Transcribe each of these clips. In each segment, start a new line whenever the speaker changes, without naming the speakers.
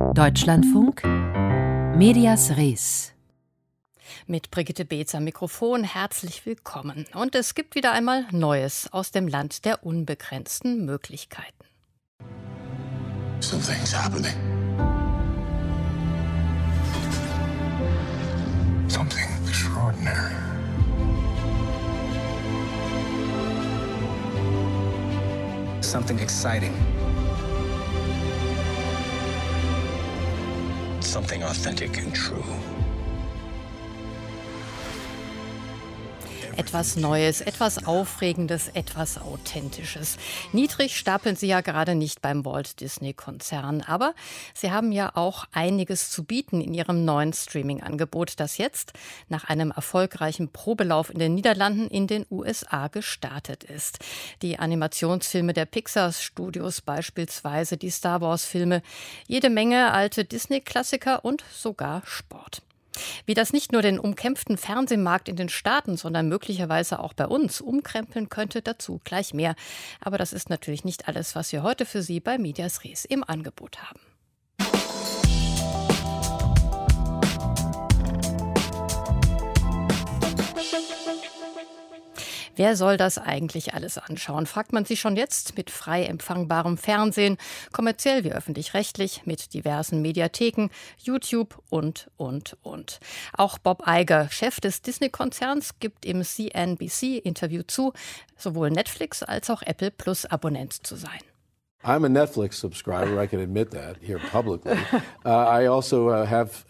Deutschlandfunk, Medias Res.
Mit Brigitte Beetz am Mikrofon, herzlich willkommen. Und es gibt wieder einmal Neues aus dem Land der unbegrenzten Möglichkeiten.
Something's happening. Something extraordinary.
Something exciting.
Something authentic and true.
Etwas Neues, etwas Aufregendes, etwas Authentisches. Niedrig stapeln sie ja gerade nicht beim Walt-Disney-Konzern. Aber sie haben ja auch einiges zu bieten in ihrem neuen Streaming-Angebot, das jetzt nach einem erfolgreichen Probelauf in den Niederlanden in den USA gestartet ist. Die Animationsfilme der Pixar-Studios beispielsweise, die Star-Wars-Filme, jede Menge alte Disney-Klassiker und sogar Sport. Wie das nicht nur den umkämpften Fernsehmarkt in den Staaten, sondern möglicherweise auch bei uns umkrempeln könnte, dazu gleich mehr. Aber das ist natürlich nicht alles, was wir heute für Sie bei Medias Res im Angebot haben. Wer soll das eigentlich alles anschauen, fragt man sich schon jetzt mit frei empfangbarem Fernsehen, kommerziell wie öffentlich-rechtlich, mit diversen Mediatheken, YouTube und. Auch Bob Iger, Chef des Disney-Konzerns, gibt im CNBC-Interview zu, sowohl Netflix als auch Apple Plus Abonnent zu sein.
I'm a Netflix subscriber, I can admit that here publicly. I also have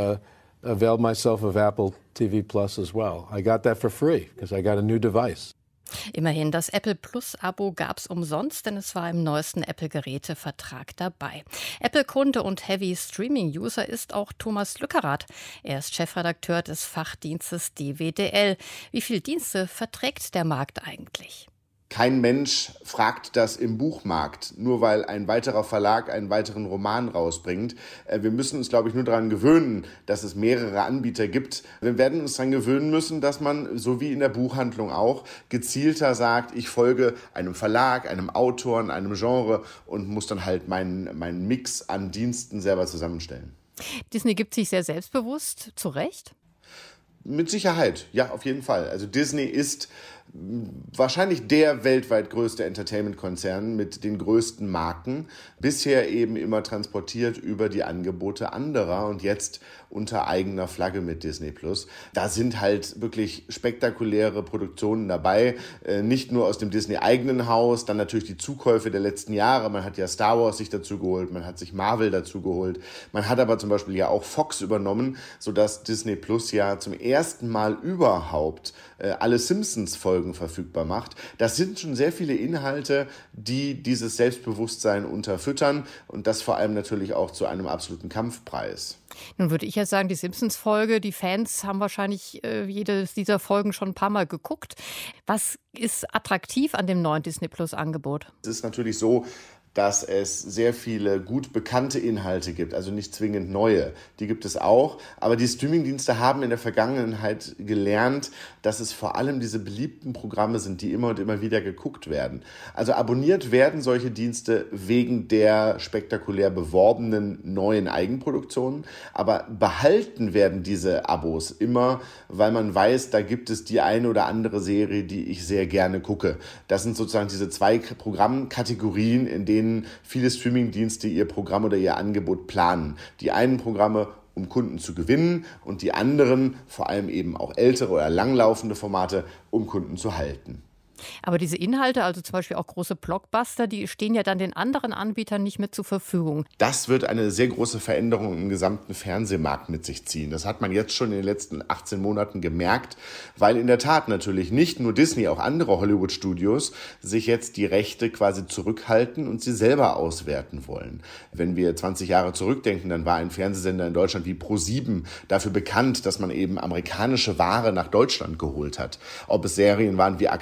availed myself of Apple TV Plus as well. I got that for free because I got a new device.
Immerhin, das Apple Plus-Abo gab's umsonst, denn es war im neuesten Apple-Gerätevertrag dabei. Apple-Kunde und Heavy-Streaming-User ist auch Thomas Lückerath. Er ist Chefredakteur des Fachdienstes DWDL. Wie viele Dienste verträgt der Markt eigentlich?
Kein Mensch fragt das im Buchmarkt, nur weil ein weiterer Verlag einen weiteren Roman rausbringt. Wir müssen uns, glaube ich, nur daran gewöhnen, dass es mehrere Anbieter gibt. Wir werden uns daran gewöhnen müssen, dass man, so wie in der Buchhandlung auch, gezielter sagt, ich folge einem Verlag, einem Autor, einem Genre und muss dann halt meinen Mix an Diensten selber zusammenstellen.
Disney gibt sich sehr selbstbewusst, zu Recht?
Mit Sicherheit, ja, auf jeden Fall. Also Disney ist wahrscheinlich der weltweit größte Entertainment-Konzern mit den größten Marken, bisher eben immer transportiert über die Angebote anderer und jetzt unter eigener Flagge mit Disney+. Da sind halt wirklich spektakuläre Produktionen dabei, nicht nur aus dem Disney-eigenen Haus, dann natürlich die Zukäufe der letzten Jahre. Man hat ja Star Wars sich dazu geholt, man hat sich Marvel dazu geholt, man hat aber zum Beispiel ja auch Fox übernommen, sodass Disney+ ja zum ersten Mal überhaupt alle Simpsons-Folgen verfügbar macht. Das sind schon sehr viele Inhalte, die dieses Selbstbewusstsein unterfüttern und das vor allem natürlich auch zu einem absoluten Kampfpreis.
Nun würde ich ja sagen, die Simpsons-Folge, die Fans haben wahrscheinlich jede dieser Folgen schon ein paar Mal geguckt. Was ist attraktiv an dem neuen Disney-Plus-Angebot?
Es ist natürlich so, dass es sehr viele gut bekannte Inhalte gibt, also nicht zwingend neue. Die gibt es auch, aber die Streamingdienste haben in der Vergangenheit gelernt, dass es vor allem diese beliebten Programme sind, die immer und immer wieder geguckt werden. Also abonniert werden solche Dienste wegen der spektakulär beworbenen neuen Eigenproduktionen, aber behalten werden diese Abos immer, weil man weiß, da gibt es die eine oder andere Serie, die ich sehr gerne gucke. Das sind sozusagen diese zwei Programmkategorien, in denen viele Streamingdienste ihr Programm oder ihr Angebot planen. Die einen Programme, um Kunden zu gewinnen und die anderen, vor allem eben auch ältere oder langlaufende Formate, um Kunden zu halten.
Aber diese Inhalte, also zum Beispiel auch große Blockbuster, die stehen ja dann den anderen Anbietern nicht mehr zur Verfügung.
Das wird eine sehr große Veränderung im gesamten Fernsehmarkt mit sich ziehen. Das hat man jetzt schon in den letzten 18 Monaten gemerkt, weil in der Tat natürlich nicht nur Disney, auch andere Hollywood-Studios sich jetzt die Rechte quasi zurückhalten und sie selber auswerten wollen. Wenn wir 20 Jahre zurückdenken, dann war ein Fernsehsender in Deutschland wie Pro7 dafür bekannt, dass man eben amerikanische Ware nach Deutschland geholt hat. Ob es Serien waren wie Akte X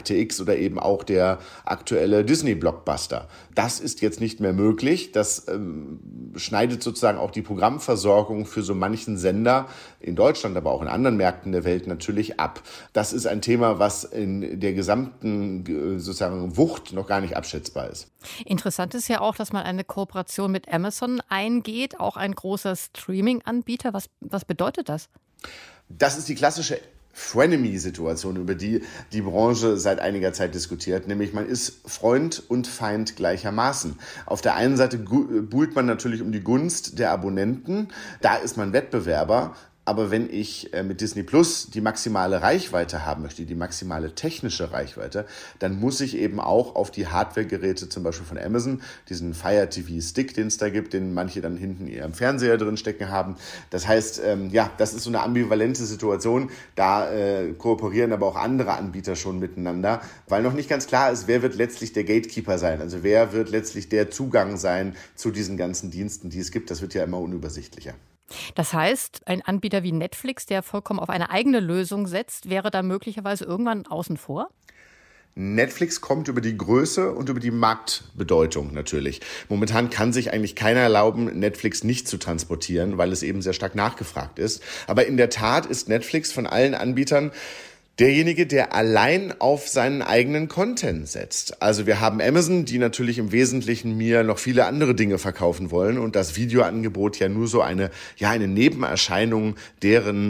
oder eben auch der aktuelle Disney-Blockbuster. Das ist jetzt nicht mehr möglich. Das schneidet sozusagen auch die Programmversorgung für so manchen Sender in Deutschland, aber auch in anderen Märkten der Welt natürlich ab. Das ist ein Thema, was in der gesamten sozusagen Wucht noch gar nicht abschätzbar ist.
Interessant ist ja auch, dass man eine Kooperation mit Amazon eingeht, auch ein großer Streaming-Anbieter. Was bedeutet das?
Das ist die klassische Frenemy-Situation, über die die Branche seit einiger Zeit diskutiert, nämlich man ist Freund und Feind gleichermaßen. Auf der einen Seite buhlt man natürlich um die Gunst der Abonnenten, da ist man Wettbewerber. Aber wenn ich mit Disney Plus die maximale Reichweite haben möchte, die maximale technische Reichweite, dann muss ich eben auch auf die Hardware-Geräte zum Beispiel von Amazon, diesen Fire TV Stick, den es da gibt, den manche dann hinten in ihrem Fernseher drin stecken haben. Das heißt, das ist so eine ambivalente Situation. Da kooperieren aber auch andere Anbieter schon miteinander, weil noch nicht ganz klar ist, wer wird letztlich der Gatekeeper sein. Also wer wird letztlich der Zugang sein zu diesen ganzen Diensten, die es gibt. Das wird ja immer unübersichtlicher.
Das heißt, ein Anbieter wie Netflix, der vollkommen auf eine eigene Lösung setzt, wäre da möglicherweise irgendwann außen vor?
Netflix kommt über die Größe und über die Marktbedeutung natürlich. Momentan kann sich eigentlich keiner erlauben, Netflix nicht zu transportieren, weil es eben sehr stark nachgefragt ist. Aber in der Tat ist Netflix von allen Anbietern derjenige, der allein auf seinen eigenen Content setzt. Also wir haben Amazon, die natürlich im Wesentlichen mir noch viele andere Dinge verkaufen wollen und das Videoangebot ja nur so eine Nebenerscheinung deren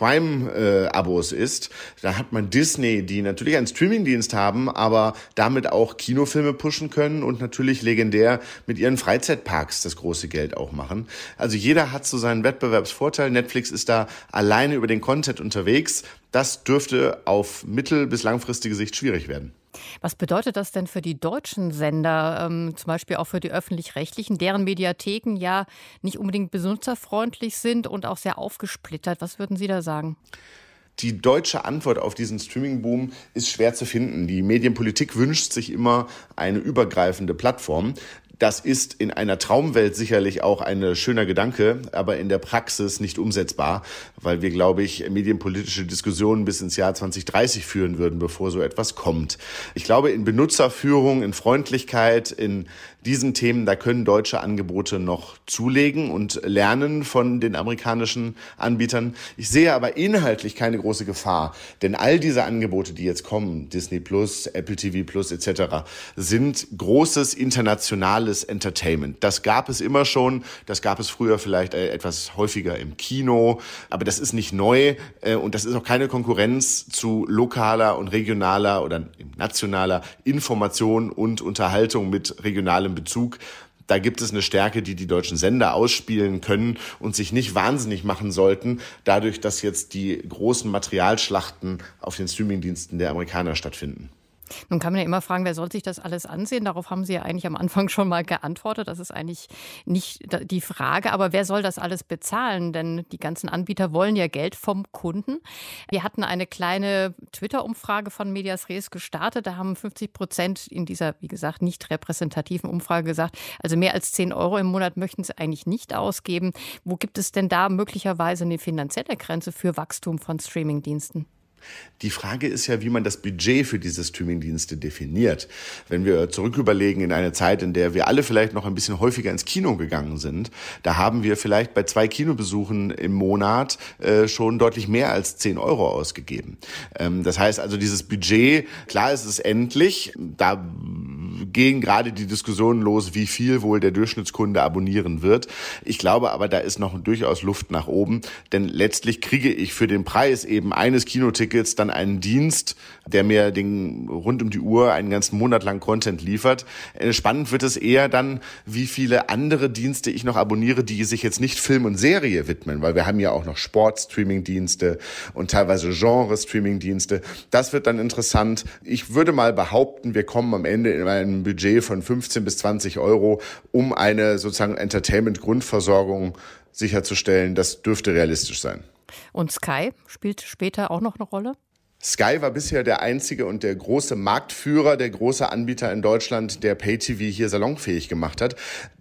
Prime-Abos ist. Da hat man Disney, die natürlich einen Streamingdienst haben, aber damit auch Kinofilme pushen können und natürlich legendär mit ihren Freizeitparks das große Geld auch machen. Also jeder hat so seinen Wettbewerbsvorteil. Netflix ist da alleine über den Content unterwegs. Das dürfte auf mittel- bis langfristige Sicht schwierig werden.
Was bedeutet das denn für die deutschen Sender, zum Beispiel auch für die öffentlich-rechtlichen, deren Mediatheken ja nicht unbedingt benutzerfreundlich sind und auch sehr aufgesplittert? Was würden Sie da sagen?
Die deutsche Antwort auf diesen Streaming-Boom ist schwer zu finden. Die Medienpolitik wünscht sich immer eine übergreifende Plattform. Das ist in einer Traumwelt sicherlich auch ein schöner Gedanke, aber in der Praxis nicht umsetzbar, weil wir, glaube ich, medienpolitische Diskussionen bis ins Jahr 2030 führen würden, bevor so etwas kommt. Ich glaube, in Benutzerführung, in Freundlichkeit, in diesen Themen, da können deutsche Angebote noch zulegen und lernen von den amerikanischen Anbietern. Ich sehe aber inhaltlich keine große Gefahr, denn all diese Angebote, die jetzt kommen, Disney Plus, Apple TV Plus etc., sind großes internationales Entertainment. Das gab es immer schon, das gab es früher vielleicht etwas häufiger im Kino, aber das ist nicht neu und das ist auch keine Konkurrenz zu lokaler und regionaler oder nationaler Information und Unterhaltung mit regionalem Bezug. Da gibt es eine Stärke, die die deutschen Sender ausspielen können und sich nicht wahnsinnig machen sollten, dadurch, dass jetzt die großen Materialschlachten auf den Streamingdiensten der Amerikaner stattfinden.
Nun kann man ja immer fragen, wer soll sich das alles ansehen? Darauf haben Sie ja eigentlich am Anfang schon mal geantwortet. Das ist eigentlich nicht die Frage. Aber wer soll das alles bezahlen? Denn die ganzen Anbieter wollen ja Geld vom Kunden. Wir hatten eine kleine Twitter-Umfrage von Medias Res gestartet. Da haben 50% in dieser, wie gesagt, nicht repräsentativen Umfrage gesagt, also mehr als 10 € im Monat möchten sie eigentlich nicht ausgeben. Wo gibt es denn da möglicherweise eine finanzielle Grenze für Wachstum von Streamingdiensten?
Die Frage ist ja, wie man das Budget für diese Streamingdienste definiert. Wenn wir zurück überlegen in eine Zeit, in der wir alle vielleicht noch ein bisschen häufiger ins Kino gegangen sind, da haben wir vielleicht bei 2 Kinobesuchen im Monat schon deutlich mehr als 10 € ausgegeben. Das heißt also, dieses Budget, klar ist es endlich, da gehen gerade die Diskussionen los, wie viel wohl der Durchschnittskunde abonnieren wird. Ich glaube aber, da ist noch durchaus Luft nach oben, denn letztlich kriege ich für den Preis eben eines Kinotickets dann einen Dienst, der mir rund um die Uhr einen ganzen Monat lang Content liefert. Spannend wird es eher dann, wie viele andere Dienste ich noch abonniere, die sich jetzt nicht Film und Serie widmen, weil wir haben ja auch noch Sport-Streaming-Dienste und teilweise Genre-Streaming-Dienste. Das wird dann interessant. Ich würde mal behaupten, wir kommen am Ende in einem Budget von 15 bis 20 €, um eine sozusagen Entertainment-Grundversorgung sicherzustellen. Das dürfte realistisch sein.
Und Sky spielt später auch noch eine Rolle?
Sky war bisher der einzige und der große Marktführer, der große Anbieter in Deutschland, der Pay-TV hier salonfähig gemacht hat.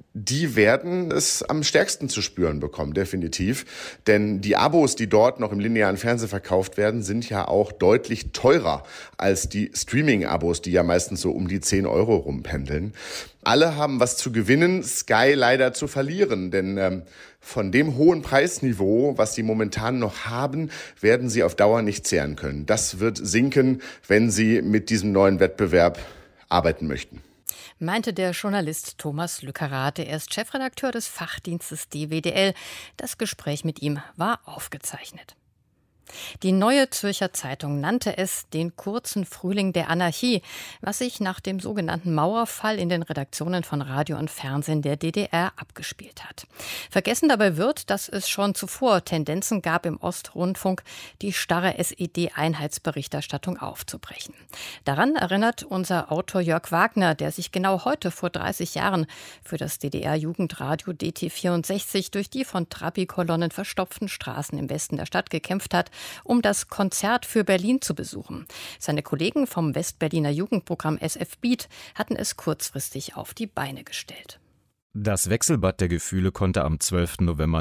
die werden es am stärksten zu spüren bekommen, definitiv. Denn die Abos, die dort noch im linearen Fernsehen verkauft werden, sind ja auch deutlich teurer als die Streaming-Abos, die ja meistens so um die 10 Euro rumpendeln. Alle haben was zu gewinnen, Sky leider zu verlieren, denn von dem hohen Preisniveau, was sie momentan noch haben, werden sie auf Dauer nicht zehren können. Das wird sinken, wenn sie mit diesem neuen Wettbewerb arbeiten möchten.
Meinte der Journalist Thomas Lückerath. Er ist Chefredakteur des Fachdienstes DWDL. Das Gespräch mit ihm war aufgezeichnet. Die Neue Zürcher Zeitung nannte es den kurzen Frühling der Anarchie, was sich nach dem sogenannten Mauerfall in den Redaktionen von Radio und Fernsehen der DDR abgespielt hat. Vergessen dabei wird, dass es schon zuvor Tendenzen gab im Ostrundfunk, die starre SED-Einheitsberichterstattung aufzubrechen. Daran erinnert unser Autor Jörg Wagner, der sich genau heute vor 30 Jahren für das DDR-Jugendradio DT64 durch die von Trabi-Kolonnen verstopften Straßen im Westen der Stadt gekämpft hat, um das Konzert für Berlin zu besuchen. Seine Kollegen vom Westberliner Jugendprogramm SF Beat hatten es kurzfristig auf die Beine gestellt.
Das Wechselbad der Gefühle konnte am 12. November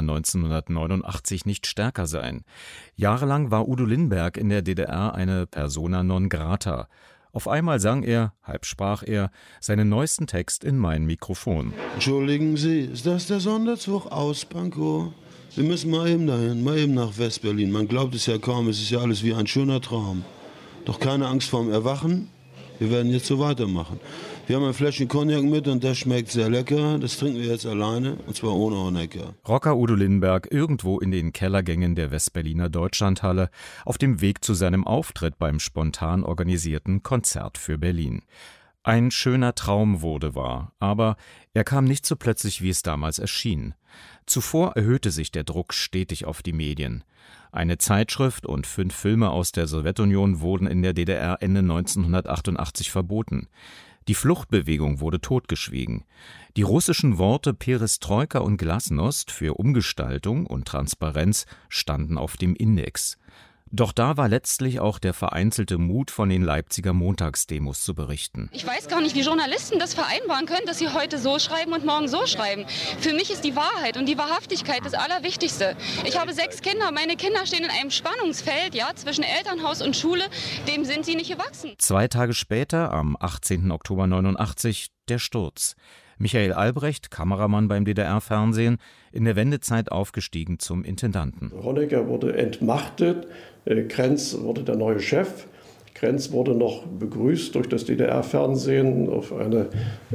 1989 nicht stärker sein. Jahrelang war Udo Lindenberg in der DDR eine Persona non grata. Auf einmal sang er, halb sprach er, seinen neuesten Text in mein Mikrofon.
Entschuldigen Sie, ist das der Sonderzug aus Pankow? Wir müssen mal eben dahin, mal eben nach Westberlin. Man glaubt es ja kaum, es ist ja alles wie ein schöner Traum. Doch keine Angst vorm Erwachen, wir werden jetzt so weitermachen. Wir haben ein Fläschchen Cognac mit und das schmeckt sehr lecker. Das trinken wir jetzt alleine und zwar ohne Honecker.
Rocker Udo Lindenberg irgendwo in den Kellergängen der Westberliner Deutschlandhalle auf dem Weg zu seinem Auftritt beim spontan organisierten Konzert für Berlin. Ein schöner Traum wurde wahr, aber er kam nicht so plötzlich, wie es damals erschien. Zuvor erhöhte sich der Druck stetig auf die Medien. Eine Zeitschrift und 5 Filme aus der Sowjetunion wurden in der DDR Ende 1988 verboten. Die Fluchtbewegung wurde totgeschwiegen. Die russischen Worte Perestroika und Glasnost für Umgestaltung und Transparenz standen auf dem Index. Doch da war letztlich auch der vereinzelte Mut von den Leipziger Montagsdemos zu berichten.
Ich weiß gar nicht, wie Journalisten das vereinbaren können, dass sie heute so schreiben und morgen so schreiben. Für mich ist die Wahrheit und die Wahrhaftigkeit das Allerwichtigste. Ich habe 6 Kinder, meine Kinder stehen in einem Spannungsfeld, zwwischen Elternhaus und Schule, dem sind sie nicht gewachsen.
2 Tage später, am 18. Oktober 89, der Sturz. Michael Albrecht, Kameramann beim DDR-Fernsehen, in der Wendezeit aufgestiegen zum Intendanten.
Honecker wurde entmachtet, Krenz wurde der neue Chef. Krenz wurde noch begrüßt durch das DDR-Fernsehen auf eine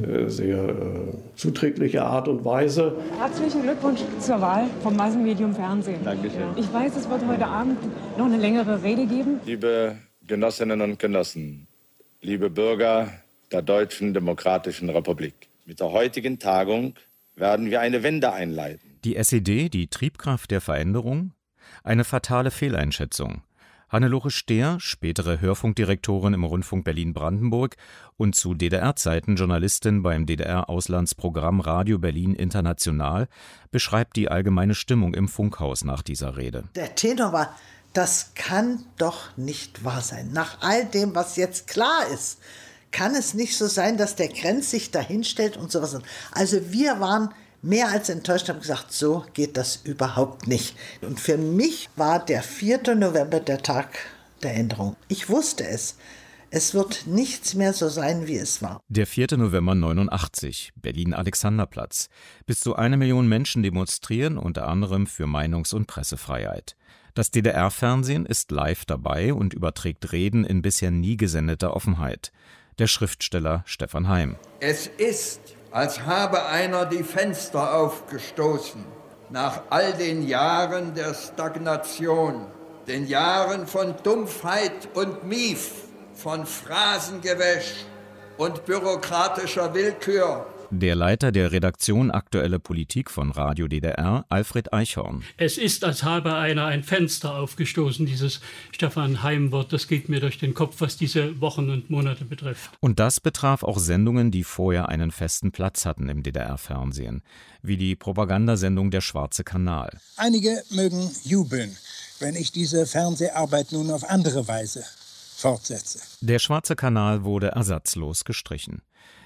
sehr zuträgliche Art und Weise.
Herzlichen Glückwunsch zur Wahl vom Massenmedium Fernsehen.
Dankeschön.
Ich weiß, es wird heute Abend noch eine längere Rede geben.
Liebe Genossinnen und Genossen, liebe Bürger der Deutschen Demokratischen Republik. Mit der heutigen Tagung werden wir eine Wende einleiten.
Die SED, die Triebkraft der Veränderung? Eine fatale Fehleinschätzung. Hannelore Stehr, spätere Hörfunkdirektorin im Rundfunk Berlin-Brandenburg und zu DDR-Zeiten Journalistin beim DDR-Auslandsprogramm Radio Berlin International, beschreibt die allgemeine Stimmung im Funkhaus nach dieser Rede.
Der Tenor war, das kann doch nicht wahr sein. Nach all dem, was jetzt klar ist, kann es nicht so sein, dass der Krenz sich da hinstellt und sowas. Also wir waren mehr als enttäuscht, haben gesagt, so geht das überhaupt nicht. Und für mich war der 4. November der Tag der Änderung. Ich wusste es. Es wird nichts mehr so sein, wie es war.
Der 4. November 89, Berlin-Alexanderplatz. Bis zu 1 Million Menschen demonstrieren, unter anderem für Meinungs- und Pressefreiheit. Das DDR-Fernsehen ist live dabei und überträgt Reden in bisher nie gesendeter Offenheit. Der Schriftsteller Stefan Heim.
Es ist, als habe einer die Fenster aufgestoßen, nach all den Jahren der Stagnation, den Jahren von Dumpfheit und Mief, von Phrasengewäsch und bürokratischer Willkür.
Der Leiter der Redaktion Aktuelle Politik von Radio DDR, Alfred Eichhorn.
Es ist, als habe einer ein Fenster aufgestoßen, dieses Stefan Heim-Wort. Das geht mir durch den Kopf, was diese Wochen und Monate betrifft.
Und das betraf auch Sendungen, die vorher einen festen Platz hatten im DDR-Fernsehen, wie die Propagandasendung Der Schwarze Kanal.
Einige mögen jubeln, wenn ich diese Fernseharbeit nun auf andere Weise fortsetze.
Der Schwarze Kanal wurde ersatzlos gestrichen.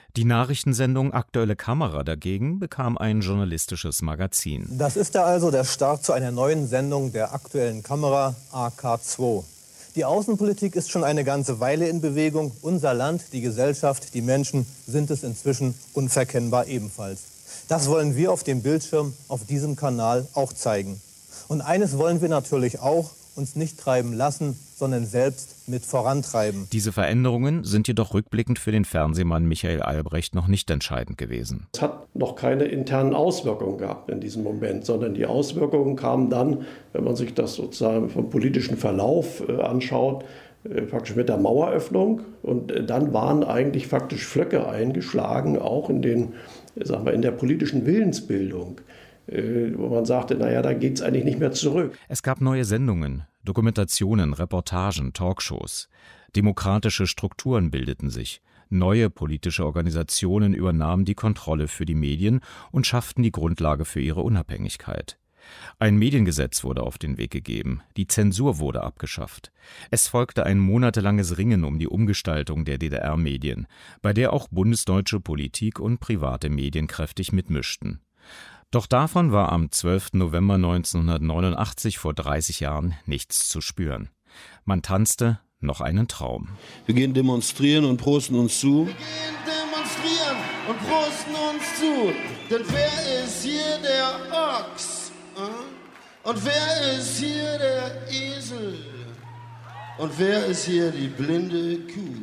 Die Nachrichtensendung Aktuelle Kamera dagegen bekam ein journalistisches Magazin.
Das ist ja also der Start zu einer neuen Sendung der Aktuellen Kamera AK2. Die Außenpolitik ist schon eine ganze Weile in Bewegung. Unser Land, die Gesellschaft, die Menschen sind es inzwischen unverkennbar ebenfalls. Das wollen wir auf dem Bildschirm auf diesem Kanal auch zeigen. Und eines wollen wir natürlich auch, uns nicht treiben lassen, sondern selbst mit vorantreiben.
Diese Veränderungen sind jedoch rückblickend für den Fernsehmann Michael Albrecht noch nicht entscheidend gewesen.
Es hat noch keine internen Auswirkungen gehabt in diesem Moment, sondern die Auswirkungen kamen dann, wenn man sich das sozusagen vom politischen Verlauf anschaut, faktisch mit der Maueröffnung. Und dann waren eigentlich faktisch Flöcke eingeschlagen, auch in der politischen Willensbildung, wo man sagte, naja, da geht es eigentlich nicht mehr zurück.
Es gab neue Sendungen, Dokumentationen, Reportagen, Talkshows. Demokratische Strukturen bildeten sich. Neue politische Organisationen übernahmen die Kontrolle für die Medien und schafften die Grundlage für ihre Unabhängigkeit. Ein Mediengesetz wurde auf den Weg gegeben, die Zensur wurde abgeschafft. Es folgte ein monatelanges Ringen um die Umgestaltung der DDR-Medien, bei der auch bundesdeutsche Politik und private Medien kräftig mitmischten. Doch davon war am 12. November 1989 vor 30 Jahren nichts zu spüren. Man tanzte noch einen Traum.
Wir gehen demonstrieren und prosten uns zu.
Wir gehen demonstrieren und prosten uns zu. Denn wer ist hier der Ochs? Und wer ist hier der Esel? Und wer ist hier die blinde Kuh?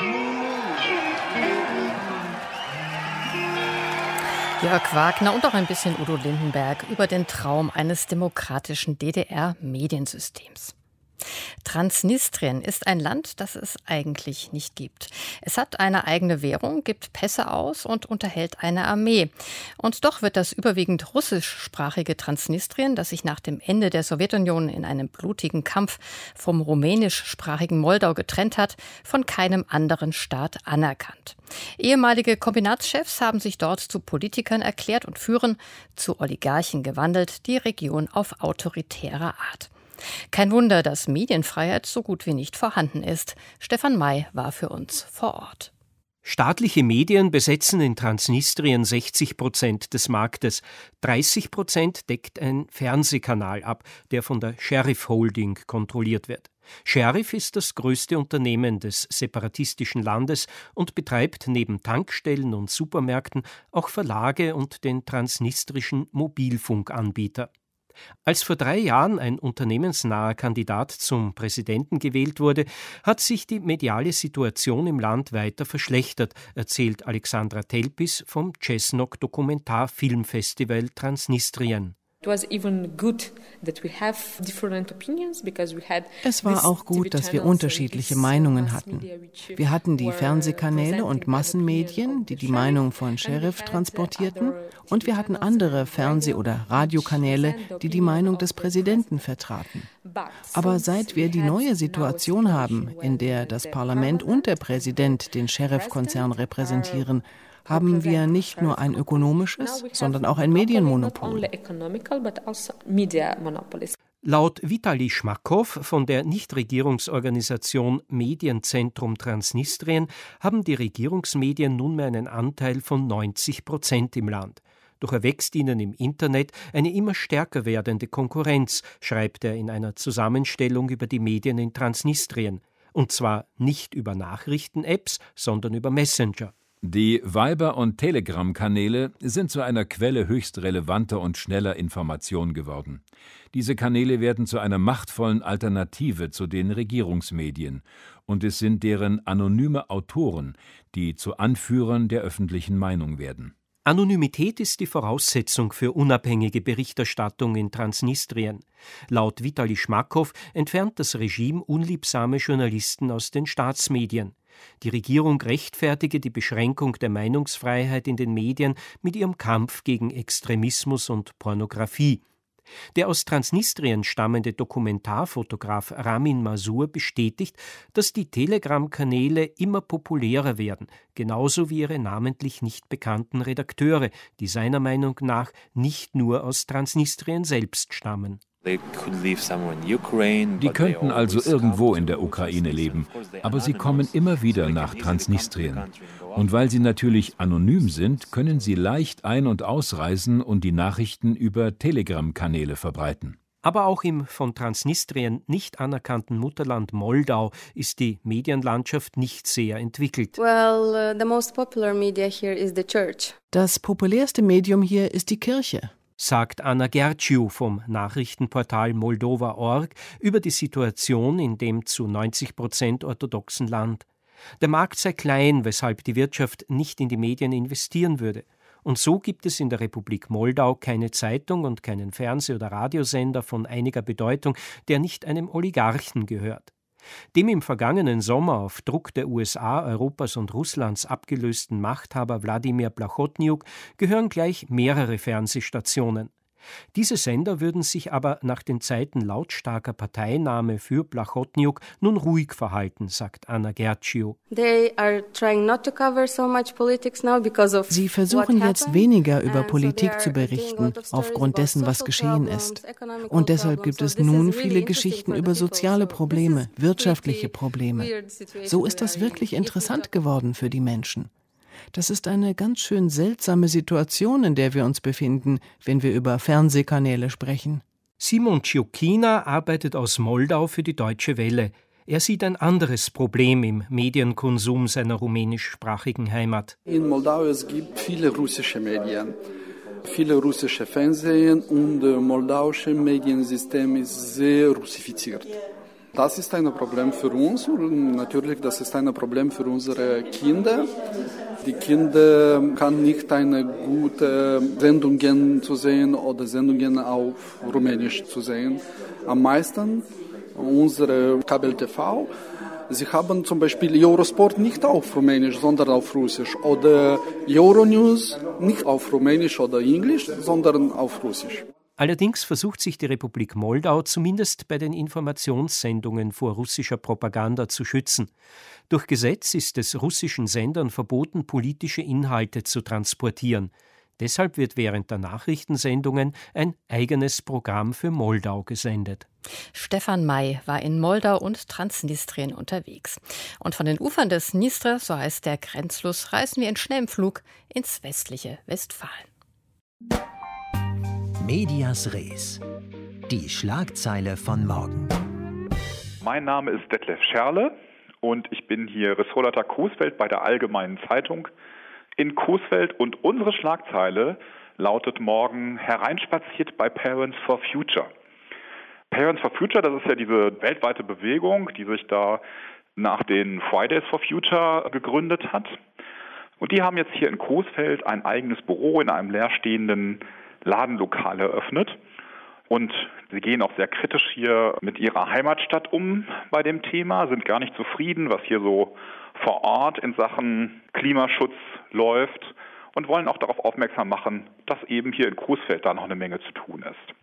Jörg Wagner und auch ein bisschen Udo Lindenberg über den Traum eines demokratischen DDR-Mediensystems. Transnistrien ist ein Land, das es eigentlich nicht gibt. Es hat eine eigene Währung, gibt Pässe aus und unterhält eine Armee. Und doch wird das überwiegend russischsprachige Transnistrien, das sich nach dem Ende der Sowjetunion in einem blutigen Kampf vom rumänischsprachigen Moldau getrennt hat, von keinem anderen Staat anerkannt. Ehemalige Kombinatschefs haben sich dort zu Politikern erklärt und führen, zu Oligarchen gewandelt, die Region auf autoritäre Art. Kein Wunder, dass Medienfreiheit so gut wie nicht vorhanden ist. Stefan May war für uns vor Ort.
Staatliche Medien besetzen in Transnistrien 60% des Marktes. 30% deckt ein Fernsehkanal ab, der von der Sheriff Holding kontrolliert wird. Sheriff ist das größte Unternehmen des separatistischen Landes und betreibt neben Tankstellen und Supermärkten auch Verlage und den transnistrischen Mobilfunkanbieter. Als vor 3 Jahren ein unternehmensnaher Kandidat zum Präsidenten gewählt wurde, hat sich die mediale Situation im Land weiter verschlechtert, erzählt Alexandra Telpis vom Cessnock Dokumentarfilmfestival Transnistrien.
Es war auch gut, dass wir unterschiedliche Meinungen hatten. Wir hatten die Fernsehkanäle und Massenmedien, die die Meinung von Sheriff transportierten, und wir hatten andere Fernseh- oder Radiokanäle, die die Meinung des Präsidenten vertraten. Aber seit wir die neue Situation haben, in der das Parlament und der Präsident den Sheriff-Konzern repräsentieren, haben wir nicht nur ein ökonomisches, sondern auch ein Medienmonopol.
Laut Vitali Schmakow von der Nichtregierungsorganisation Medienzentrum Transnistrien haben die Regierungsmedien nunmehr einen Anteil von 90% im Land. Doch erwächst ihnen im Internet eine immer stärker werdende Konkurrenz, schreibt er in einer Zusammenstellung über die Medien in Transnistrien. Und zwar nicht über Nachrichten-Apps, sondern über Messenger.
Die Viber- und Telegram-Kanäle sind zu einer Quelle höchst relevanter und schneller Information geworden. Diese Kanäle werden zu einer machtvollen Alternative zu den Regierungsmedien und es sind deren anonyme Autoren, die zu Anführern der öffentlichen Meinung werden.
Anonymität ist die Voraussetzung für unabhängige Berichterstattung in Transnistrien. Laut Vitali Schmakow entfernt das Regime unliebsame Journalisten aus den Staatsmedien. Die Regierung rechtfertige die Beschränkung der Meinungsfreiheit in den Medien mit ihrem Kampf gegen Extremismus und Pornografie. Der aus Transnistrien stammende Dokumentarfotograf Ramin Masur bestätigt, dass die Telegram-Kanäle immer populärer werden, genauso wie ihre namentlich nicht bekannten Redakteure, die seiner Meinung nach nicht nur aus Transnistrien selbst stammen.
Die könnten also irgendwo in der Ukraine leben, aber sie kommen immer wieder nach Transnistrien. Und weil sie natürlich anonym sind, können sie leicht ein- und ausreisen und die Nachrichten über Telegram-Kanäle verbreiten.
Aber auch im von Transnistrien nicht anerkannten Mutterland Moldau ist die Medienlandschaft nicht sehr entwickelt.
Das populärste Medium hier ist die Kirche,
sagt Anna Gerciu vom Nachrichtenportal Moldova.org über die Situation in dem zu 90% orthodoxen Land. Der Markt sei klein, weshalb die Wirtschaft nicht in die Medien investieren würde. Und so gibt es in der Republik Moldau keine Zeitung und keinen Fernseh- oder Radiosender von einiger Bedeutung, der nicht einem Oligarchen gehört. Dem im vergangenen Sommer auf Druck der USA, Europas und Russlands abgelösten Machthaber Wladimir Plachotniuk gehören gleich mehrere Fernsehstationen. Diese Sender würden sich aber nach den Zeiten lautstarker Parteinahme für Plachotniuk nun ruhig verhalten, sagt Anna Gerciu.
Sie versuchen jetzt weniger über Politik zu berichten, aufgrund dessen, was geschehen ist. Und deshalb gibt es nun viele Geschichten über soziale Probleme, wirtschaftliche Probleme. So ist das wirklich interessant geworden für die Menschen. Das ist eine ganz schön seltsame Situation, in der wir uns befinden, wenn wir über Fernsehkanäle sprechen.
Simon Ciuchina arbeitet aus Moldau für die Deutsche Welle. Er sieht ein anderes Problem im Medienkonsum seiner rumänischsprachigen Heimat.
In Moldau es gibt viele russische Medien, viele russische Fernsehen und das moldauische Mediensystem ist sehr russifiziert. Das ist ein Problem für uns und natürlich das ist ein Problem für unsere Kinder. Die Kinder können nicht eine gute Sendungen zu sehen oder Sendungen auf Rumänisch zu sehen. Am meisten unsere Kabel-TV, sie haben zum Beispiel Eurosport nicht auf Rumänisch, sondern auf Russisch oder Euronews nicht auf Rumänisch oder Englisch, sondern auf Russisch.
Allerdings versucht sich die Republik Moldau zumindest bei den Informationssendungen vor russischer Propaganda zu schützen. Durch Gesetz ist es russischen Sendern verboten, politische Inhalte zu transportieren. Deshalb wird während der Nachrichtensendungen ein eigenes Programm für Moldau gesendet.
Stefan May war in Moldau und Transnistrien unterwegs. Und von den Ufern des Dnister, so heißt der Grenzfluss, reisen wir in schnellem Flug ins westliche Westfalen.
Medias Res. Die Schlagzeile von morgen.
Mein Name ist Detlef Scherle und ich bin hier Ressortleiter Coesfeld bei der Allgemeinen Zeitung in Coesfeld und unsere Schlagzeile lautet morgen: Hereinspaziert bei Parents for Future. Parents for Future, das ist ja diese weltweite Bewegung, die sich da nach den Fridays for Future gegründet hat. Und die haben jetzt hier in Coesfeld ein eigenes Büro in einem leerstehenden Ladenlokal eröffnet. Und sie gehen auch sehr kritisch hier mit ihrer Heimatstadt um bei dem Thema, sind gar nicht zufrieden, was hier so vor Ort in Sachen Klimaschutz läuft und wollen auch darauf aufmerksam machen, dass eben hier in Coesfeld da noch eine Menge zu tun ist.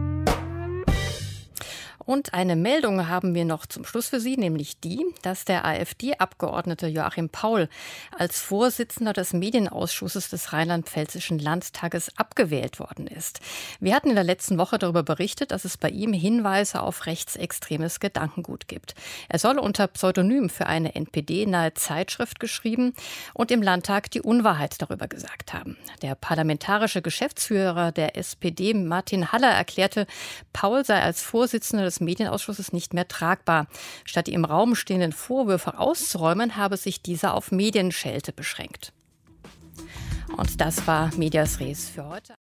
Und eine Meldung haben wir noch zum Schluss für Sie, nämlich die, dass der AfD-Abgeordnete Joachim Paul als Vorsitzender des Medienausschusses des Rheinland-Pfälzischen Landtages abgewählt worden ist. Wir hatten in der letzten Woche darüber berichtet, dass es bei ihm Hinweise auf rechtsextremes Gedankengut gibt. Er soll unter Pseudonym für eine NPD-nahe Zeitschrift geschrieben und im Landtag die Unwahrheit darüber gesagt haben. Der parlamentarische Geschäftsführer der SPD, Martin Haller, erklärte, Paul sei als Vorsitzender des Medienausschusses nicht mehr tragbar. Statt die im Raum stehenden Vorwürfe auszuräumen, habe sich dieser auf Medienschelte beschränkt. Und das war Medias Res für heute.